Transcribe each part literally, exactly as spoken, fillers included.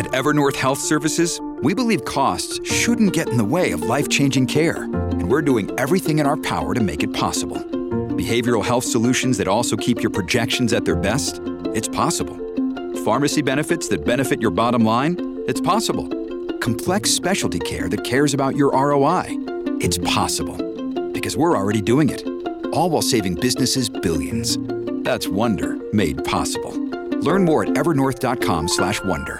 At Evernorth Health Services, we believe costs shouldn't get in the way of life-changing care, and we're doing everything in our power to make it possible. Behavioral health solutions that also keep your projections at their best? It's possible. Pharmacy benefits that benefit your bottom line? It's possible. Complex specialty care that cares about your R O I? It's possible. Because we're already doing it. All while saving businesses billions. That's Wonder made possible. Learn more at evernorth.com slash wonder.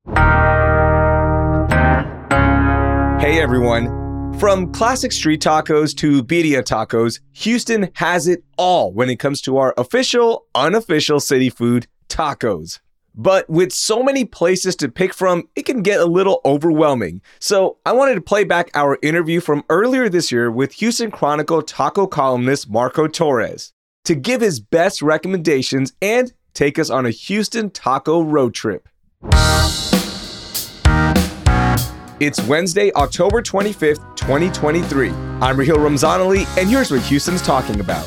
Hey everyone. From classic street tacos to birria tacos, Houston has it all when it comes to our official, unofficial city food, tacos. But with so many places to pick from, it can get a little overwhelming. So I wanted to play back our interview from earlier this year with Houston Chronicle taco columnist Marco Torres to give his best recommendations and take us on a Houston taco road trip. It's Wednesday, October twenty-fifth, twenty twenty-three. I'm Raheel Ramzanali, and here's what Houston's talking about.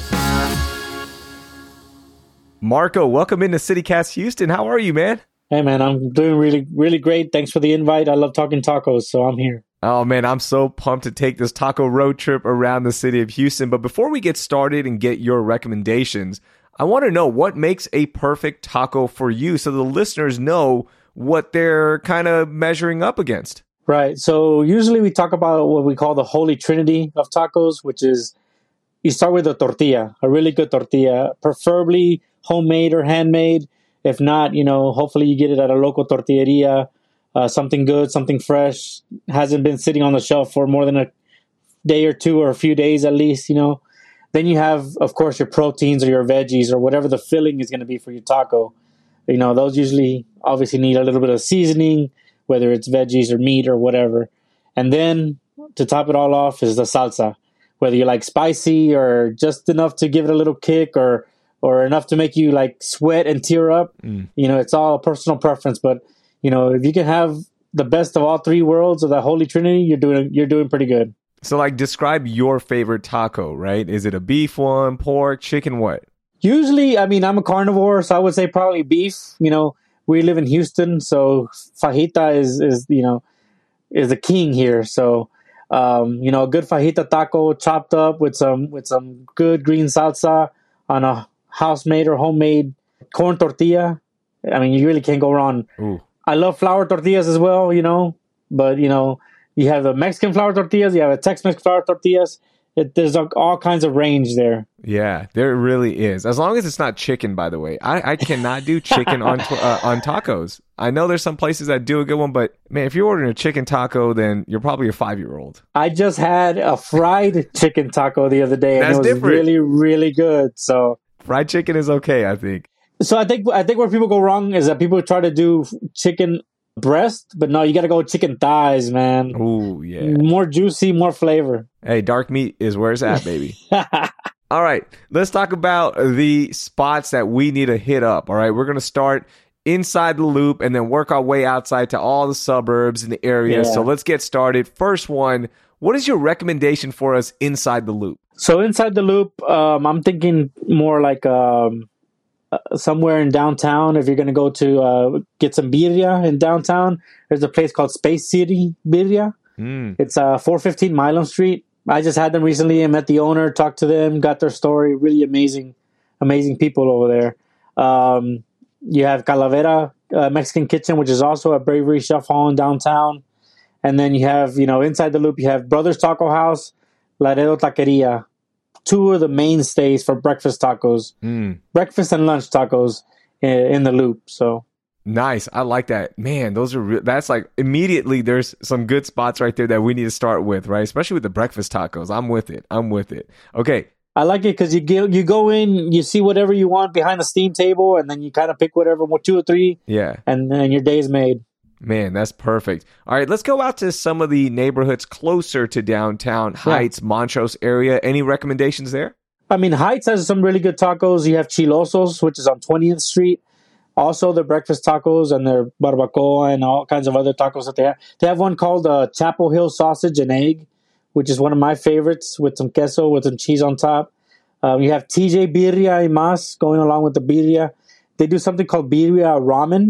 Marco, welcome into CityCast Houston. How are you, man? Hey, man, I'm doing really, really great. Thanks for the invite. I love talking tacos, so I'm here. Oh, man, I'm so pumped to take this taco road trip around the city of Houston. But before we get started and get your recommendations, I want to know what makes a perfect taco for you so the listeners know what they're kind of measuring up against. Right. So usually we talk about what we call the holy trinity of tacos, which is you start with a tortilla, a really good tortilla, preferably homemade or handmade. If not, you know, hopefully you get it at a local tortilleria, uh, something good, something fresh, hasn't been sitting on the shelf for more than a day or two or a few days at least, you know. Then you have, of course, your proteins or your veggies or whatever the filling is going to be for your taco. You know, those usually obviously need a little bit of seasoning, whether it's veggies or meat or whatever. And then to top it all off is the salsa, whether you like spicy or just enough to give it a little kick or or enough to make you like sweat and tear up. Mm. You know, it's all personal preference. But, you know, if you can have the best of all three worlds of the Holy Trinity, you're doing you're doing pretty good. So, like, describe your favorite taco, right? Is it a beef one, pork, chicken, what? Usually, I mean, I'm a carnivore, so I would say probably beef. You know, we live in Houston, so fajita is, is you know, is the king here. So, um, you know, a good fajita taco chopped up with some with some good green salsa on a house-made or homemade corn tortilla. I mean, you really can't go wrong. Ooh. I love flour tortillas as well, you know, but, you know, you have the Mexican flour tortillas, you have a Tex-Mex flour tortillas. It, there's all kinds of range there. Yeah, there really is. As long as it's not chicken, by the way. I, I cannot do chicken on uh, on tacos. I know there's some places that do a good one, but man, if you're ordering a chicken taco, then you're probably a five-year-old. I just had a fried chicken taco the other day, and That's it was different. really, really good. So fried chicken is okay, I think. So I think I think where people go wrong is that people try to do chicken breast, but no, you got to go with chicken thighs, man. Ooh, yeah. More juicy, more flavor. Hey, dark meat is where it's at, baby. All right, let's talk about the spots that we need to hit up. All right, we're going to start inside the loop and then work our way outside to all the suburbs and the areas. Yeah. So let's get started. First one, what is your recommendation for us inside the loop? So inside the loop, um, I'm thinking more like um, uh, somewhere in downtown. If you're going to go to uh, get some birria in downtown, there's a place called Space City Birria. Mm. It's uh, four fifteen Milam Street. I just had them recently and met the owner, talked to them, got their story. Really amazing, amazing people over there. Um, you have Calavera uh, Mexican Kitchen, which is also a Bravery Chef Hall in downtown. And then you have, you know, inside the loop, you have Brothers Taco House, Laredo Taqueria. Two of the mainstays for breakfast tacos, mm. breakfast and lunch tacos in, in the loop. So nice. I like that. Man, those are re- that's like immediately there's some good spots right there that we need to start with, right? Especially with the breakfast tacos. I'm with it. I'm with it. Okay. I like it because you get, you go in, you see whatever you want behind the steam table, and then you kind of pick whatever, two or three. Yeah. And then your day's made. Man, that's perfect. All right, let's go out to some of the neighborhoods closer to downtown, Heights, yeah. Montrose area. Any recommendations there? I mean, Heights has some really good tacos. You have Chilosos, which is on twentieth Street. Also, their breakfast tacos and their barbacoa and all kinds of other tacos that they have. They have one called uh, Chapel Hill Sausage and Egg, which is one of my favorites, with some queso, with some cheese on top. Um, you have T J Birria y Mas going along with the birria. They do something called birria ramen.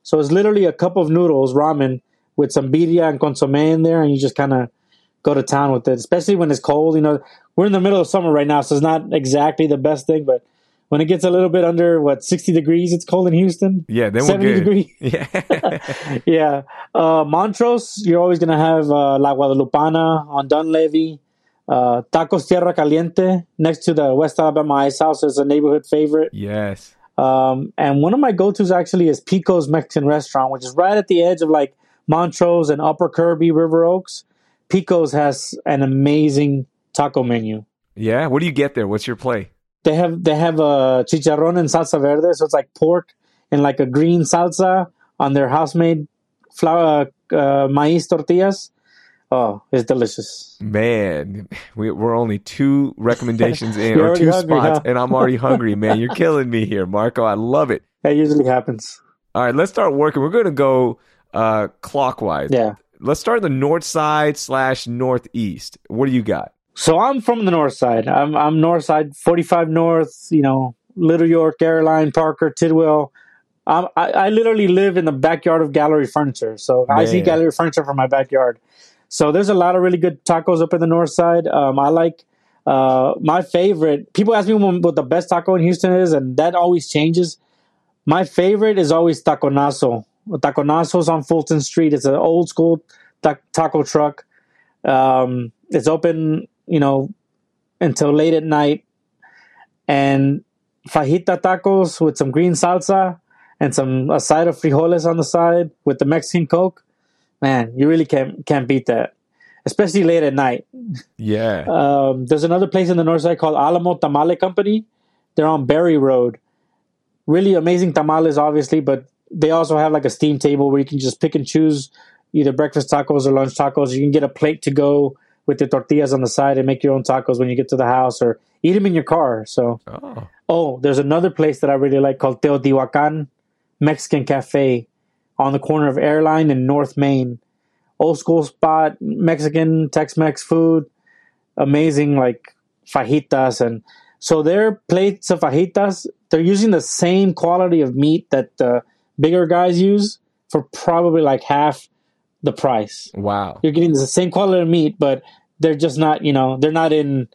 So it's literally a cup of noodles, ramen, with some birria and consomme in there, and you just kind of go to town with it, especially when it's cold. You know, we're in the middle of summer right now, so it's not exactly the best thing, but when it gets a little bit under, what, sixty degrees, it's cold in Houston? Yeah, then seventy we're good. degrees. Yeah. yeah. Uh, Montrose, you're always going to have uh, La Guadalupana on Dunleavy. Uh, Tacos Tierra Caliente next to the West Alabama Ice House is a neighborhood favorite. Yes. Um, and one of my go-tos actually is Pico's Mexican Restaurant, which is right at the edge of like Montrose and Upper Kirby, River Oaks. Pico's has an amazing taco menu. Yeah? What do you get there? What's your play? They have they have a chicharrón and salsa verde, so it's like pork and like a green salsa on their house-made flour uh, maize tortillas. Oh, it's delicious. Man, we, we're only two recommendations in, You're or two hungry, spots, huh? and I'm already hungry, man. You're killing me here, Marco. I love it. That usually happens. All right, let's start working. We're going to go uh, clockwise. Yeah. Let's start on the north side slash northeast. What do you got? So I'm from the north side. I'm I'm north side, forty-five North, you know, Little York, Airline, Parker, Tidwell. I'm, I, I literally live in the backyard of Gallery Furniture. So Man. I see Gallery Furniture from my backyard. So there's a lot of really good tacos up in the north side. Um, I like uh, my favorite. People ask me what the best taco in Houston is, and that always changes. My favorite is always Taconazo. Taconazo's on Fulton Street. It's an old school ta- taco truck. Um, it's open, you know, until late at night. And fajita tacos with some green salsa and some a side of frijoles on the side with the Mexican Coke. Man, you really can't can't beat that, especially late at night. Yeah. Um, there's another place in the north side called Alamo Tamale Company. They're on Berry Road. Really amazing tamales, obviously, but they also have like a steam table where you can just pick and choose either breakfast tacos or lunch tacos. You can get a plate to go with the tortillas on the side and make your own tacos when you get to the house, or eat them in your car. So, Oh, oh, there's another place that I really like called Teotihuacan Mexican Cafe on the corner of Airline and North Main. Old school spot, Mexican, Tex-Mex food, amazing like fajitas. And so their plates of fajitas, they're using the same quality of meat that the bigger guys use for probably like half the price. wow. You're getting the same quality of meat, but they're just not, you know, they're not in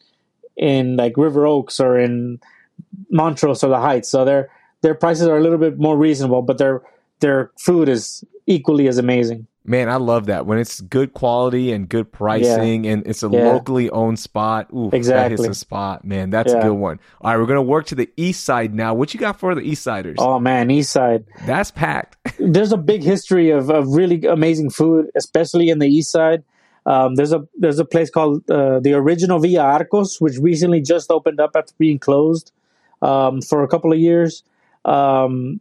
in like River Oaks or in Montrose or the Heights. So their their prices are a little bit more reasonable, but their their food is equally as amazing. Man, I love that. When it's good quality and good pricing and it's a Yeah. locally owned spot. Ooh, that Exactly. hits the spot. Man, that's a Yeah. good one. All right, we're going to work to the east side now. What you got for the east siders? Oh man, East Side. That's packed. There's a big history of, of really amazing food, especially in the East Side. Um, there's a there's a place called uh, the Original Villa Arcos, which recently just opened up after being closed um, for a couple of years. Um,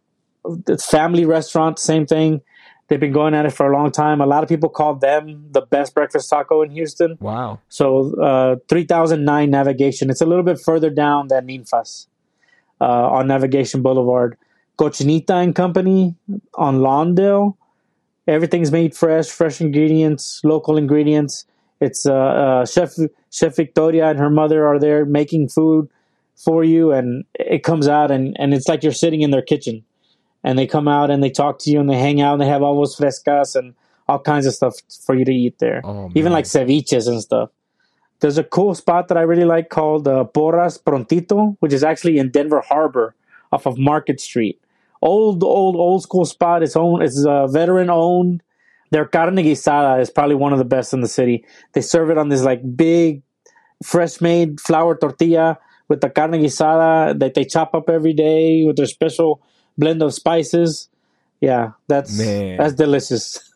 it's family restaurant, same thing. They've been going at it for a long time. A lot of people call them the best breakfast taco in Houston. Wow. So uh, three thousand nine Navigation. It's a little bit further down than Ninfas uh, on Navigation Boulevard. Cochinita and Company on Lawndale. Everything's made fresh, fresh ingredients, local ingredients. It's uh, uh, Chef Chef Victoria and her mother are there making food for you, and it comes out and, and it's like you're sitting in their kitchen. And they come out and they talk to you and they hang out and they have almost frescas and all kinds of stuff for you to eat there. Oh, Even man. like ceviches and stuff. There's a cool spot that I really like called uh, Porras Prontito, which is actually in Denver Harbor off of Market Street. Old, old, old school spot. It's own. It's uh, veteran owned. Their carne guisada is probably one of the best in the city. They serve it on this like big, fresh made flour tortilla with the carne guisada that they chop up every day with their special blend of spices. Yeah, that's Man. that's delicious.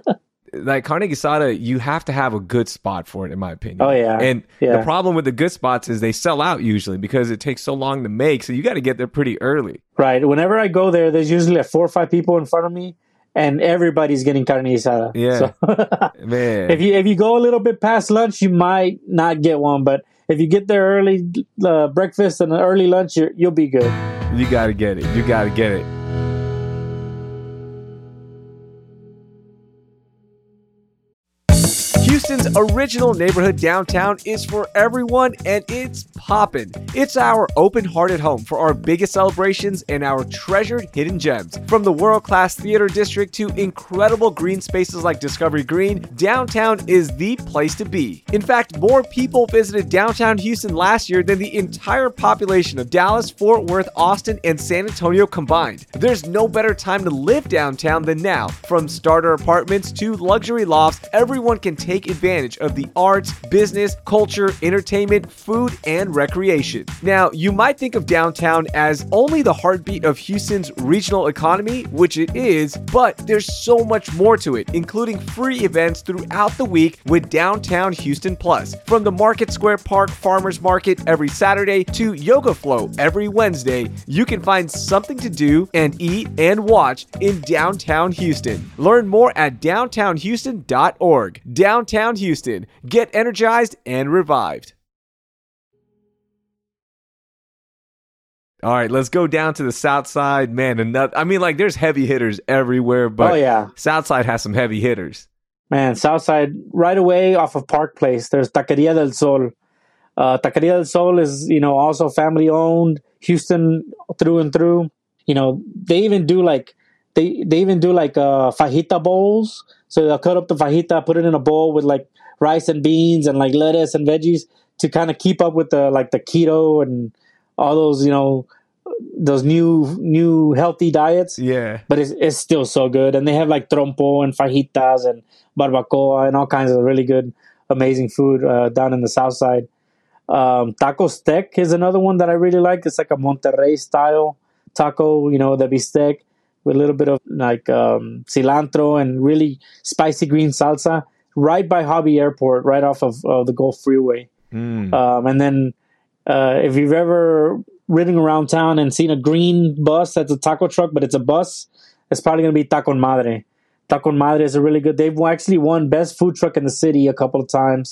Like carne guisada, you have to have a good spot for it, in my opinion. Oh, yeah. And Yeah. the problem with the good spots is they sell out usually because it takes so long to make. So you got to get there pretty early. Right. Whenever I go there, there's usually like four or five people in front of me, and everybody's getting carne guisada. Yeah. So Man. if you if you go a little bit past lunch, you might not get one, but if you get there early, uh, breakfast and an early lunch, you're, you'll be good. You got to get it. You got to get it. Houston's original neighborhood downtown is for everyone, and it's poppin'. It's our open-hearted home for our biggest celebrations and our treasured hidden gems. From the world-class theater district to incredible green spaces like Discovery Green, downtown is the place to be. In fact, more people visited downtown Houston last year than the entire population of Dallas, Fort Worth, Austin, and San Antonio combined. There's no better time to live downtown than now. From starter apartments to luxury lofts, everyone can take advantage of the arts, business, culture, entertainment, food, and recreation. Now, you might think of downtown as only the heartbeat of Houston's regional economy, which it is, but there's so much more to it, including free events throughout the week with Downtown Houston Plus. From the Market Square Park Farmers Market every Saturday to Yoga Flow every Wednesday, you can find something to do and eat and watch in downtown Houston. Learn more at downtown houston dot org. Downtown Houston. Get energized and revived. All right, let's go down to the South Side. Man, another, I mean, like, there's heavy hitters everywhere, but oh, yeah. South Side has some heavy hitters. Man, South Side, right away off of Park Place, there's Taqueria del Sol. Uh, Taqueria del Sol is, you know, also family-owned, Houston through and through. You know, they even do, like, they, they even do, like, uh, fajita bowls. So they'll cut up the fajita, put it in a bowl with, like, rice and beans and, like, lettuce and veggies to kind of keep up with the, like, the keto and all those, you know, those new new healthy diets. Yeah. But it's, it's still so good. And they have like trompo and fajitas and barbacoa and all kinds of really good, amazing food uh, down in the South Side. Um, Taco Steak is another one that I really like. It's like a Monterrey style taco, you know, the bistec with a little bit of like um, cilantro and really spicy green salsa right by Hobby Airport, right off of uh, the Gulf Freeway. Mm. Um, and then Uh, if you've ever ridden around town and seen a green bus that's a taco truck, but it's a bus, it's probably going to be Taco Madre. Taco Madre is a really good. They've actually won best food truck in the city a couple of times.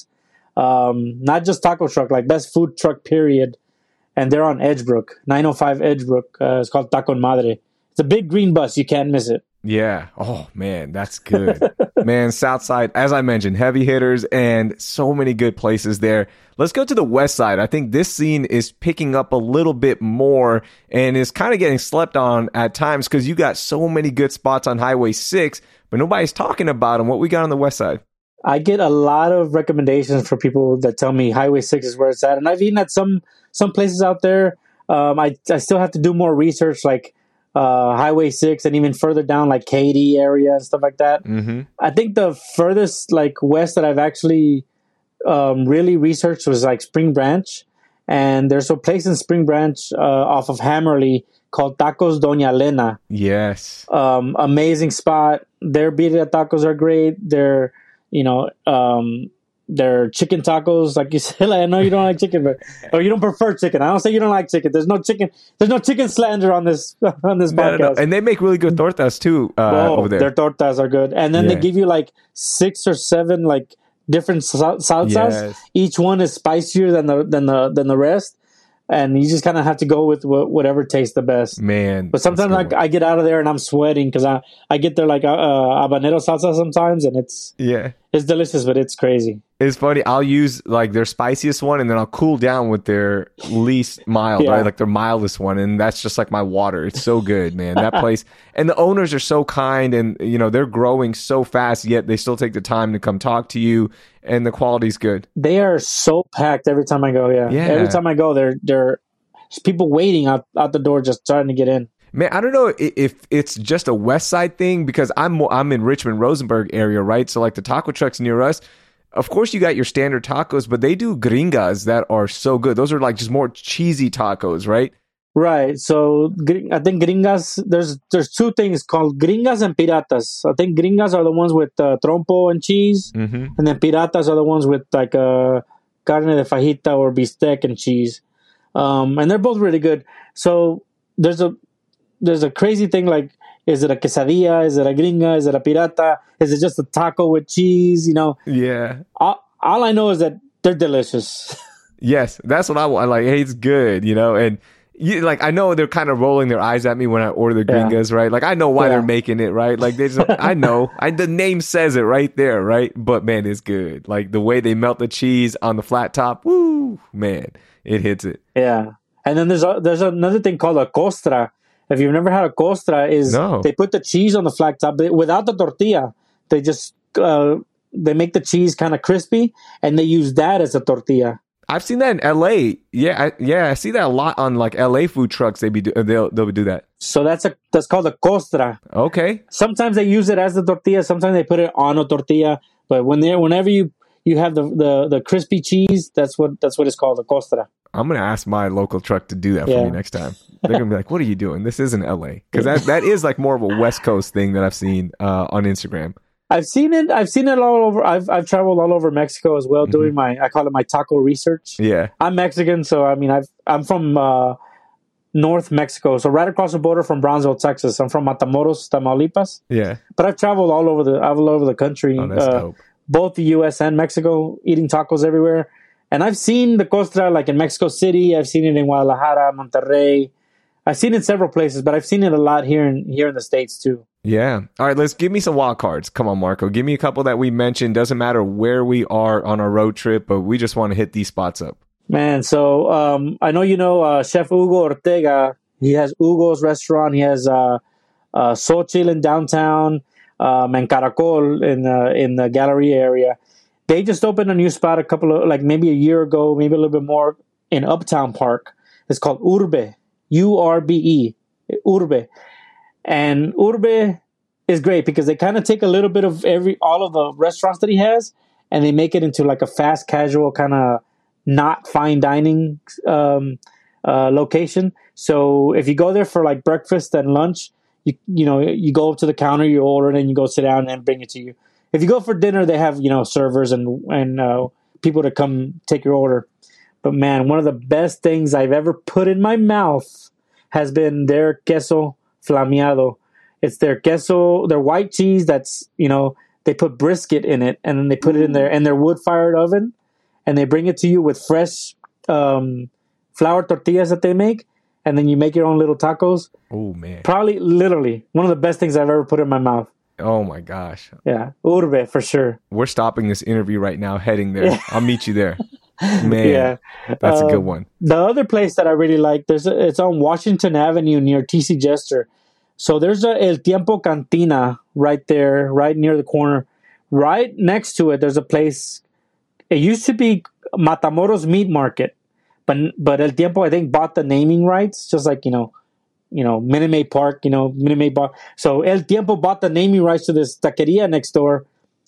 Um, not just taco truck, like best food truck period. And they're on Edgebrook, nine oh five Edgebrook. Uh, it's called Taco Madre. It's a big green bus. You can't miss it. Yeah. Oh, man, that's good. Man, Southside, as I mentioned, heavy hitters and so many good places there. Let's go to the West Side. I think this scene is picking up a little bit more and is kind of getting slept on at times because you got so many good spots on Highway six, but nobody's talking about them. What we got on the West Side? I get a lot of recommendations for people that tell me Highway six is where it's at. And I've eaten at some some places out there. Um, I, I still have to do more research, like uh, Highway six and even further down, like Katy area and stuff like that. Mm-hmm. I think the furthest like west that I've actually um, really researched was like Spring Branch. And there's a place in Spring Branch uh, off of Hammerly called Tacos Doña Elena. Yes. Um, amazing spot. Their birria tacos are great. Their, you know, um, their chicken tacos, like you said, like, I know you don't like chicken, but or you don't prefer chicken. I don't say you don't like chicken. There's no chicken. There's no chicken slander on this on this no, podcast. no, no. And they make really good tortas too uh, oh, over there. Their tortas are good, and then yeah. they give you like six or seven like different sal- salsas. Yes. Each one is spicier than the than the than the rest. And you just kind of have to go with wh- whatever tastes the best. Man. But sometimes I, I get out of there and I'm sweating because I, I get there like uh, uh, habanero salsa sometimes, and it's yeah it's delicious, but it's crazy. It's funny. I'll use like their spiciest one, and then I'll cool down with their least mild, yeah. right? Like their mildest one, and that's just like my water. It's so good, man. That place, and the owners are so kind, and you know they're growing so fast, yet they still take the time to come talk to you, and the quality's good. They are so packed every time I go. Yeah, yeah. Every time I go, there there there's people waiting out out the door just trying to get in. Man, I don't know if it's just a West Side thing because I'm I'm in Richmond, Rosenberg area, right? So like the taco trucks near us. Of course, you got your standard tacos, but they do gringas that are so good. Those are like just more cheesy tacos, right? Right. So I think gringas, there's there's two things called gringas and piratas. I think gringas are the ones with uh, trompo and cheese, mm-hmm. and then piratas are the ones with like uh, carne de fajita or bistec and cheese. Um, and they're both really good. So there's a there's a crazy thing like, is it a quesadilla? Is it a gringa? Is it a pirata? Is it just a taco with cheese? You know? Yeah. All, all I know is that they're delicious. Yes, that's what I want. Like, hey, it's good, you know? And You, like, I know they're kind of rolling their eyes at me when I order the gringas, yeah. right? Like, I know why yeah. they're making it, right? Like, they just, I know. I, the name says it right there, right? But, man, it's good. Like, the way they melt the cheese on the flat top, woo, man, it hits it. Yeah. And then there's a, there's another thing called a costra. If you've never had a costra, is no. they put the cheese on the flat top they, without the tortilla. They just, uh, they make the cheese kind of crispy, and they use that as a tortilla. I've seen that in L A. Yeah, I, yeah, I see that a lot on like L A food trucks. They be do, they'll they'll do that. So that's a that's called a costra. Okay. Sometimes they use it as the tortilla. Sometimes they put it on a tortilla. But when they whenever you you have the, the, the crispy cheese, that's what that's what it's called, a costra. I'm gonna ask my local truck to do that yeah. for me next time. They're gonna be like, "What are you doing? This isn't L A," because that that is like more of a West Coast thing that I've seen uh, on Instagram. I've seen it. I've seen it all over. I've I've traveled all over Mexico as well, mm-hmm. doing my I call it my taco research. Yeah, I'm Mexican, so I mean I've I'm from uh, North Mexico, so right across the border from Brownsville, Texas. I'm from Matamoros, Tamaulipas. Yeah, but I've traveled all over the all over the country, oh, that's uh, dope. both the U S and Mexico, eating tacos everywhere. And I've seen the costra like in Mexico City. I've seen it in Guadalajara, Monterrey. I've seen it in several places, but I've seen it a lot here in here in the States too. Yeah. All right, let's give me some wild cards. Come on, Marco. Give me a couple that we mentioned. Doesn't matter where we are on our road trip, but we just want to hit these spots up. Man, so um, I know you know uh, Chef Hugo Ortega. He has Hugo's restaurant. He has uh, uh, Xochitl in downtown, um, and Caracol in uh, in the Galleria area. They just opened a new spot a couple of, like maybe a year ago, maybe a little bit more, in Uptown Park. It's called Urbe, U R B E, Urbe. And Urbe is great because they kind of take a little bit of every all of the restaurants that he has, and they make it into like a fast casual kind of not fine dining um, uh, location. So if you go there for like breakfast and lunch, you you know you go up to the counter, you order it, and you go sit down and bring it to you. If you go for dinner, they have you know servers and and uh, people to come take your order. But man, one of the best things I've ever put in my mouth has been their queso flameado. It's their queso, their white cheese that's, you know, they put brisket in it, and then they put it in their in their wood-fired oven, and they bring it to you with fresh um, flour tortillas that they make, and then you make your own little tacos. Oh, man. Probably, literally, one of the best things I've ever put in my mouth. Oh, my gosh. Yeah, Urbe, for sure. We're stopping this interview right now, heading there. Yeah. I'll meet you there. Man, yeah. that's uh, a good one. The other place that I really like, there's a, it's on Washington Avenue near T C Jester. So there's a El Tiempo Cantina right there, right near the corner. Right next to it, there's a place. It used to be Matamoros Meat Market, but but El Tiempo, I think, bought the naming rights, just like, you know, you know, Minute Maid Park, you know, Minute Maid Bar. So El Tiempo bought the naming rights to this taqueria next door.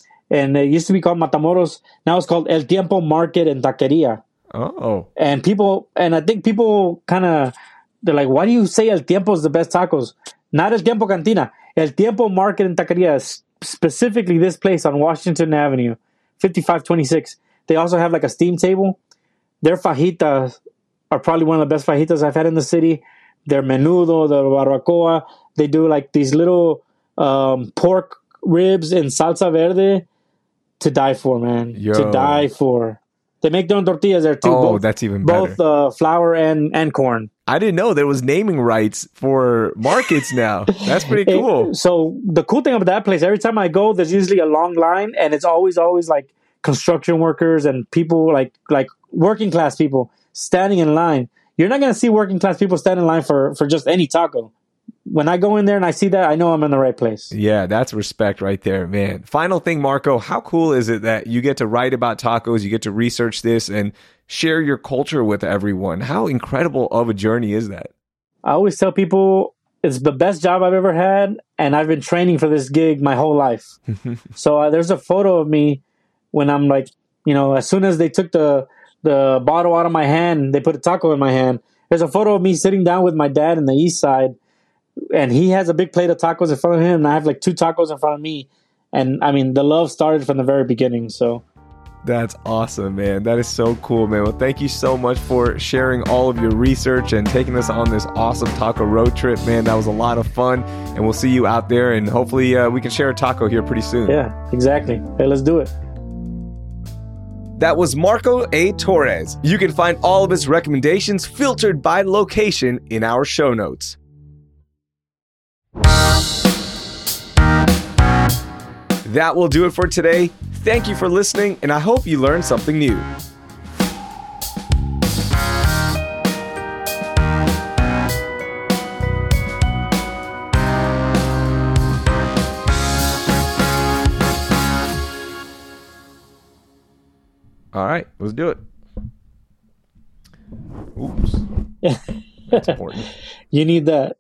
And it used to be called Matamoros. Now it's called El Tiempo Market and Taqueria. Oh. And people, and I think people kind of, they're like, why do you say El Tiempo is the best tacos? Not El Tiempo Cantina. El Tiempo Market and Taqueria, specifically this place on Washington Avenue, fifty-five twenty-six. They also have like a steam table. Their fajitas are probably one of the best fajitas I've had in the city. Their menudo, their barbacoa. They do like these little um, pork ribs in salsa verde. To die for, man. Yo. To die for. They make their own tortillas there too. Oh, both, that's even better. Both uh, flour and, and corn. I didn't know there was naming rights for markets now. That's pretty cool. It, so the cool thing about that place, every time I go, there's usually a long line, and it's always, always like construction workers and people like like working class people standing in line. You're not going to see working class people stand in line for, for just any taco. When I go in there and I see that, I know I'm in the right place. Yeah, that's respect right there, man. Final thing, Marco, how cool is it that you get to write about tacos, you get to research this and share your culture with everyone? How incredible of a journey is that? I always tell people it's the best job I've ever had, and I've been training for this gig my whole life. So uh, there's a photo of me when I'm like, you know, as soon as they took the, the bottle out of my hand, they put a taco in my hand. There's a photo of me sitting down with my dad in the East Side, and he has a big plate of tacos in front of him, and I have like two tacos in front of me. And I mean, the love started from the very beginning. So that's awesome, man. That is so cool, man. Well, thank you so much for sharing all of your research and taking us on this awesome taco road trip, man. That was a lot of fun, and we'll see you out there, and hopefully uh, we can share a taco here pretty soon. Yeah, exactly. Hey, let's do it. That was Marco A. Torres. You can find all of his recommendations filtered by location in our show notes. That will do it for today. Thank you for listening, and I hope you learned something new. All right, let's do it. Oops. That's important. You need that.